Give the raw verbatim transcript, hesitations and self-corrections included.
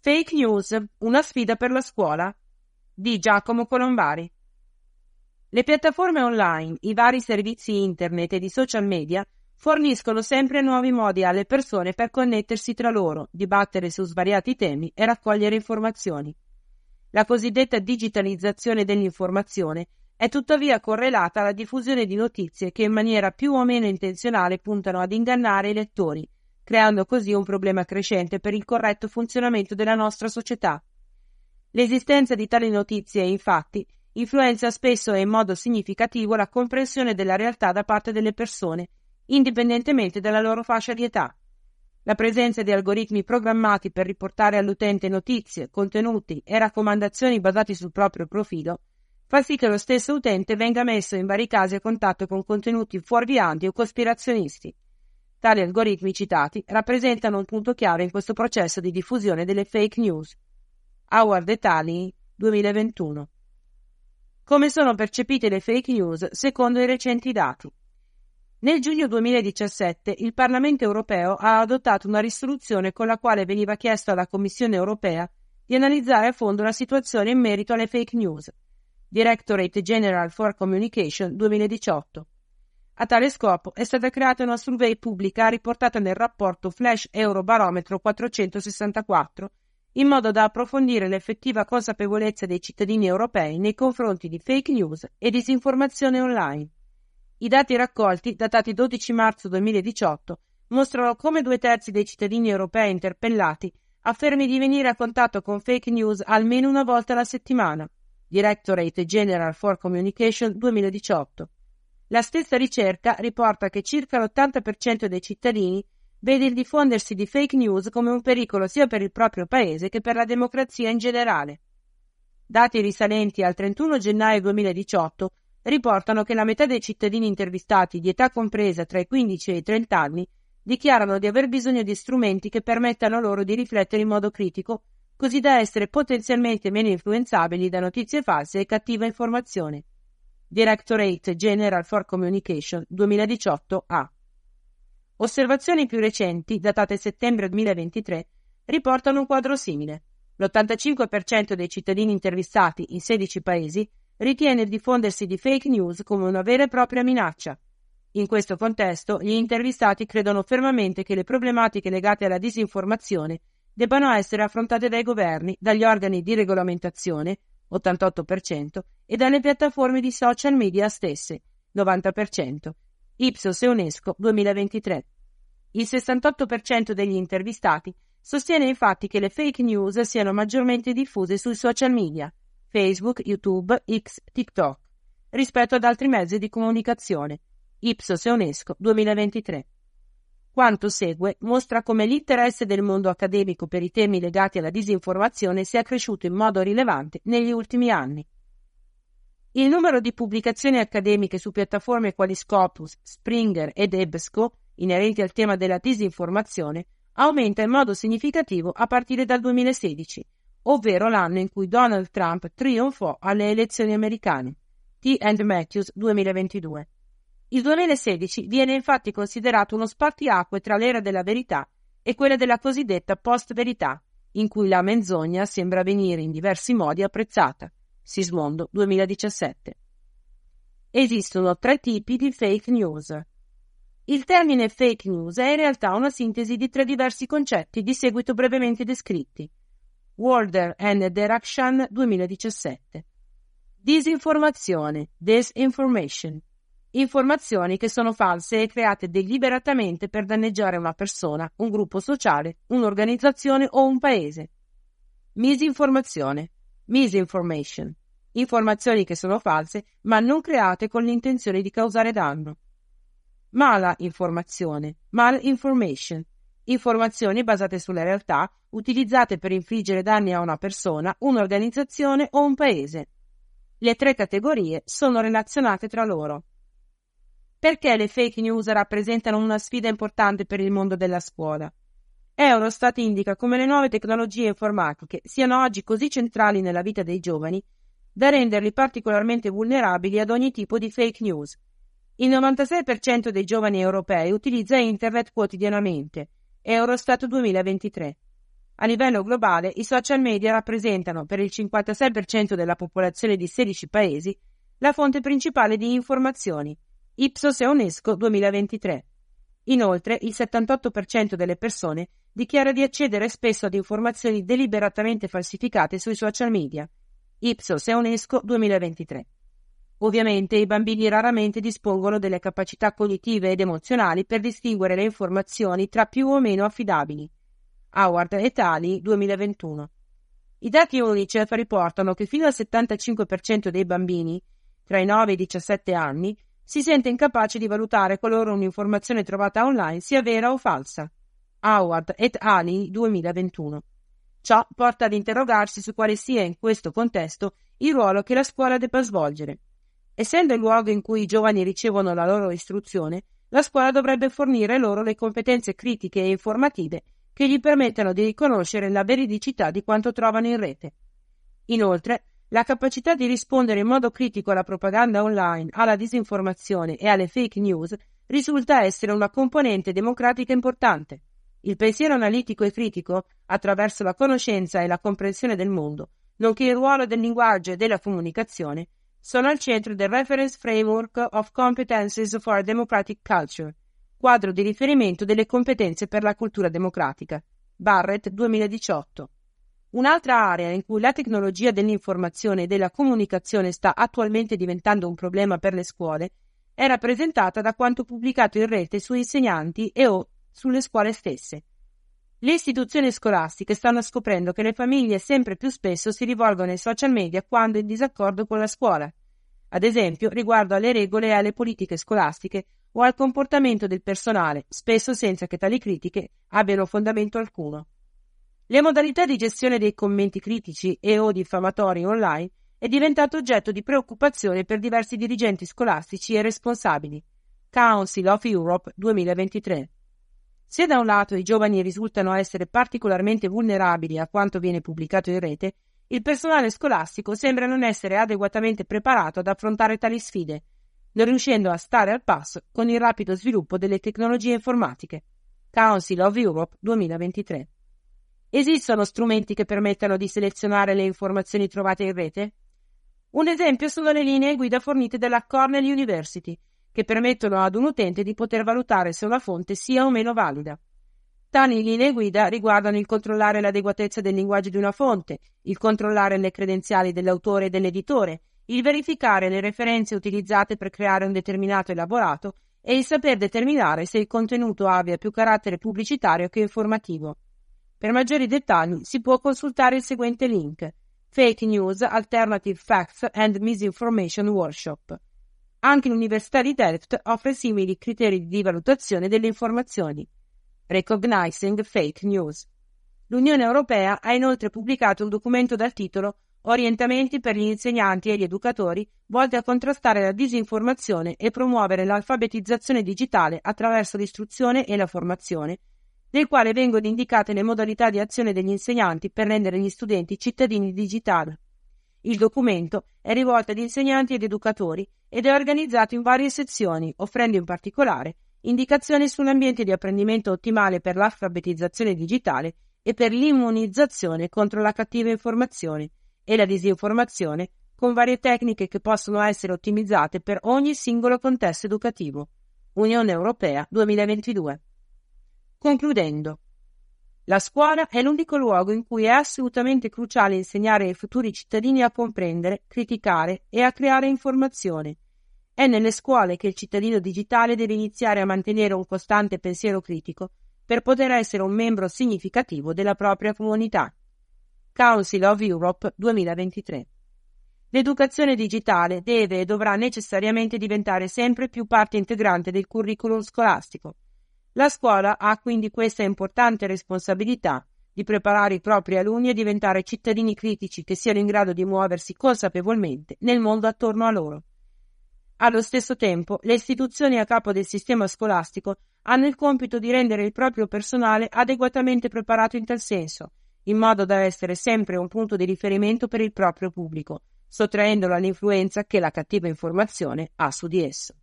Fake news, una sfida per la scuola? Di Giacomo Colombari. Le piattaforme online, i vari servizi internet e di social media forniscono sempre nuovi modi alle persone per connettersi tra loro, dibattere su svariati temi e raccogliere informazioni. La cosiddetta digitalizzazione dell'informazione è tuttavia correlata alla diffusione di notizie che in maniera più o meno intenzionale puntano ad ingannare i lettori, creando così un problema crescente per il corretto funzionamento della nostra società. L'esistenza di tali notizie, infatti, influenza spesso e in modo significativo la comprensione della realtà da parte delle persone, indipendentemente dalla loro fascia di età. La presenza di algoritmi programmati per riportare all'utente notizie, contenuti e raccomandazioni basati sul proprio profilo fa sì che lo stesso utente venga messo in vari casi a contatto con contenuti fuorvianti o cospirazionisti. Tali algoritmi citati rappresentano un punto chiave in questo processo di diffusione delle fake news. Howard et al. duemilaventuno. Come sono percepite le fake news secondo i recenti dati? Nel giugno duemiladiciassette il Parlamento europeo ha adottato una risoluzione con la quale veniva chiesto alla Commissione europea di analizzare a fondo la situazione in merito alle fake news. Directorate General for Communication duemiladiciotto. A tale scopo è stata creata una survey pubblica riportata nel rapporto Flash Eurobarometro quattrocentosessantaquattro, in modo da approfondire l'effettiva consapevolezza dei cittadini europei nei confronti di fake news e disinformazione online. I dati raccolti, datati dodici marzo duemiladiciotto, mostrano come due terzi dei cittadini europei interpellati affermi di venire a contatto con fake news almeno una volta alla settimana. Directorate General for Communication duemiladiciotto. La stessa ricerca riporta che circa l'ottanta per cento dei cittadini vede il diffondersi di fake news come un pericolo sia per il proprio paese che per la democrazia in generale. Dati risalenti al trentuno gennaio duemiladiciotto riportano che la metà dei cittadini intervistati di età compresa tra i quindici e i trenta anni dichiarano di aver bisogno di strumenti che permettano loro di riflettere in modo critico, così da essere potenzialmente meno influenzabili da notizie false e cattiva informazione. Directorate General for Communication duemiladiciotto A. Osservazioni più recenti, datate settembre duemilaventitré, riportano un quadro simile. L'ottantacinque per cento dei cittadini intervistati in sedici paesi ritiene il diffondersi di fake news come una vera e propria minaccia. In questo contesto, gli intervistati credono fermamente che le problematiche legate alla disinformazione debbano essere affrontate dai governi, dagli organi di regolamentazione, ottantotto per cento, e dalle piattaforme di social media stesse, novanta per cento. Ipsos UNESCO duemilaventitré. Il sessantotto per cento degli intervistati sostiene infatti che le fake news siano maggiormente diffuse sui social media, Facebook, YouTube, X, TikTok, rispetto ad altri mezzi di comunicazione. Ipsos UNESCO duemilaventitré. Quanto segue mostra come l'interesse del mondo accademico per i temi legati alla disinformazione sia cresciuto in modo rilevante negli ultimi anni. Il numero di pubblicazioni accademiche su piattaforme quali Scopus, Springer ed EBSCO, inerenti al tema della disinformazione, aumenta in modo significativo a partire dal duemilasedici, ovvero l'anno in cui Donald Trump trionfò alle elezioni americane. T and Matthews duemilaventidue. Il duemilasedici viene infatti considerato uno spartiacque tra l'era della verità e quella della cosiddetta post-verità, in cui la menzogna sembra venire in diversi modi apprezzata. Sismondo duemiladiciassette. Esistono tre tipi di fake news. Il termine fake news è in realtà una sintesi di tre diversi concetti di seguito brevemente descritti. Walder and Derakhshan duemiladiciassette. Disinformazione, disinformation. Informazioni che sono false e create deliberatamente per danneggiare una persona, un gruppo sociale, un'organizzazione o un paese. Misinformazione, misinformation. Informazioni che sono false ma non create con l'intenzione di causare danno. Mala informazione, malinformation. Informazioni basate sulla realtà, utilizzate per infliggere danni a una persona, un'organizzazione o un paese. Le tre categorie sono relazionate tra loro. Perché le fake news rappresentano una sfida importante per il mondo della scuola? Eurostat indica come le nuove tecnologie informatiche siano oggi così centrali nella vita dei giovani da renderli particolarmente vulnerabili ad ogni tipo di fake news. Il novantasei per cento dei giovani europei utilizza internet quotidianamente, Eurostat duemilaventitré. A livello globale, i social media rappresentano, per il cinquantasei per cento della popolazione di sedici paesi, la fonte principale di informazioni, Ipsos EUNESCO duemilaventitré. Inoltre, il settantotto per cento delle persone dichiara di accedere spesso ad informazioni deliberatamente falsificate sui social media, Ipsos EUNESCO duemilaventitré. Ovviamente i bambini raramente dispongono delle capacità cognitive ed emozionali per distinguere le informazioni tra più o meno affidabili. Howard et al. duemilaventuno. I dati UNICEF riportano che fino al settantacinque per cento dei bambini, tra i nove e i diciassette anni, si sente incapace di valutare qualora un'informazione trovata online sia vera o falsa. Howard et al. duemilaventuno. Ciò porta ad interrogarsi su quale sia in questo contesto il ruolo che la scuola debba svolgere. Essendo il luogo in cui i giovani ricevono la loro istruzione, la scuola dovrebbe fornire loro le competenze critiche e informative che gli permettano di riconoscere la veridicità di quanto trovano in rete. Inoltre, la capacità di rispondere in modo critico alla propaganda online, alla disinformazione e alle fake news risulta essere una componente democratica importante. Il pensiero analitico e critico, attraverso la conoscenza e la comprensione del mondo, nonché il ruolo del linguaggio e della comunicazione, sono al centro del Reference Framework of Competencies for a Democratic Culture, quadro di riferimento delle competenze per la cultura democratica, Barrett duemiladiciotto. Un'altra area in cui la tecnologia dell'informazione e della comunicazione sta attualmente diventando un problema per le scuole è rappresentata da quanto pubblicato in rete su insegnanti e o sulle scuole stesse. Le istituzioni scolastiche stanno scoprendo che le famiglie sempre più spesso si rivolgono ai social media quando in disaccordo con la scuola, ad esempio riguardo alle regole e alle politiche scolastiche o al comportamento del personale, spesso senza che tali critiche abbiano fondamento alcuno. Le modalità di gestione dei commenti critici e o diffamatori online è diventato oggetto di preoccupazione per diversi dirigenti scolastici e responsabili. Council of Europe duemilaventitré. Se da un lato i giovani risultano essere particolarmente vulnerabili a quanto viene pubblicato in rete, il personale scolastico sembra non essere adeguatamente preparato ad affrontare tali sfide, non riuscendo a stare al passo con il rapido sviluppo delle tecnologie informatiche. Council of Europe duemilaventitré. Esistono strumenti che permettano di selezionare le informazioni trovate in rete? Un esempio sono le linee guida fornite dalla Cornell University, che permettono ad un utente di poter valutare se una fonte sia o meno valida. Tali linee guida riguardano il controllare l'adeguatezza del linguaggio di una fonte, il controllare le credenziali dell'autore e dell'editore, il verificare le referenze utilizzate per creare un determinato elaborato e il saper determinare se il contenuto abbia più carattere pubblicitario che informativo. Per maggiori dettagli si può consultare il seguente link: Fake News, Alternative Facts and Misinformation Workshop. Anche l'Università di Delft offre simili criteri di valutazione delle informazioni. Recognizing Fake News. L'Unione Europea ha inoltre pubblicato un documento dal titolo Orientamenti per gli insegnanti e gli educatori volti a contrastare la disinformazione e promuovere l'alfabetizzazione digitale attraverso l'istruzione e la formazione, nel quale vengono indicate le modalità di azione degli insegnanti per rendere gli studenti cittadini digitali. Il documento è rivolto ad insegnanti ed educatori ed è organizzato in varie sezioni, offrendo in particolare indicazioni su un ambiente di apprendimento ottimale per l'alfabetizzazione digitale e per l'immunizzazione contro la cattiva informazione e la disinformazione, con varie tecniche che possono essere ottimizzate per ogni singolo contesto educativo. Unione Europea duemilaventidue. Concludendo, la scuola è l'unico luogo in cui è assolutamente cruciale insegnare ai futuri cittadini a comprendere, criticare e a creare informazione. È nelle scuole che il cittadino digitale deve iniziare a mantenere un costante pensiero critico per poter essere un membro significativo della propria comunità. Council of Europe duemilaventitré. L'educazione digitale deve e dovrà necessariamente diventare sempre più parte integrante del curriculum scolastico. La scuola ha quindi questa importante responsabilità di preparare i propri alunni a diventare cittadini critici che siano in grado di muoversi consapevolmente nel mondo attorno a loro. Allo stesso tempo, le istituzioni a capo del sistema scolastico hanno il compito di rendere il proprio personale adeguatamente preparato in tal senso, in modo da essere sempre un punto di riferimento per il proprio pubblico, sottraendolo all'influenza che la cattiva informazione ha su di esso.